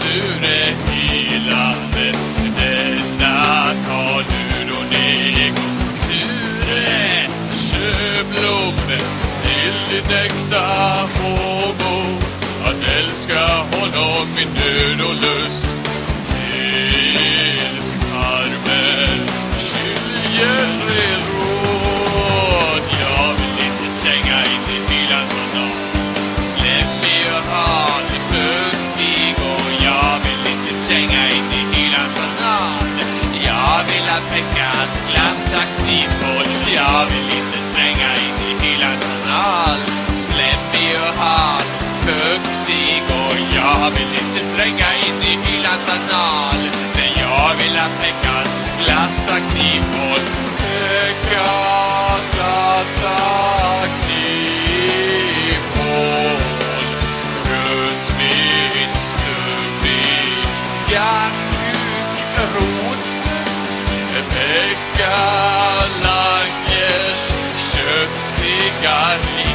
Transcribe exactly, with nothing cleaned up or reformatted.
sure helande, denna tar du då nego. Sure köblom till din äkta homo, att älska honom i nöd och lust, tills armen skiljer er råd. Jag vill inte tränga in i hylans honom, slemmig och harlig, fuktig, och jag vill inte tränga in i hylans anal. Jag vill att Pekkas glatta knivhål, jag vill inte tränga in i hylans anal. Slemmig och harlig, fuktig, och jag vill inte tränga in i hylans anal. Men jag vill att Pekkas glatta knivhål, Pekkas glatta knivhål runt min stubbiga kukrot. Pekka Langers köttiga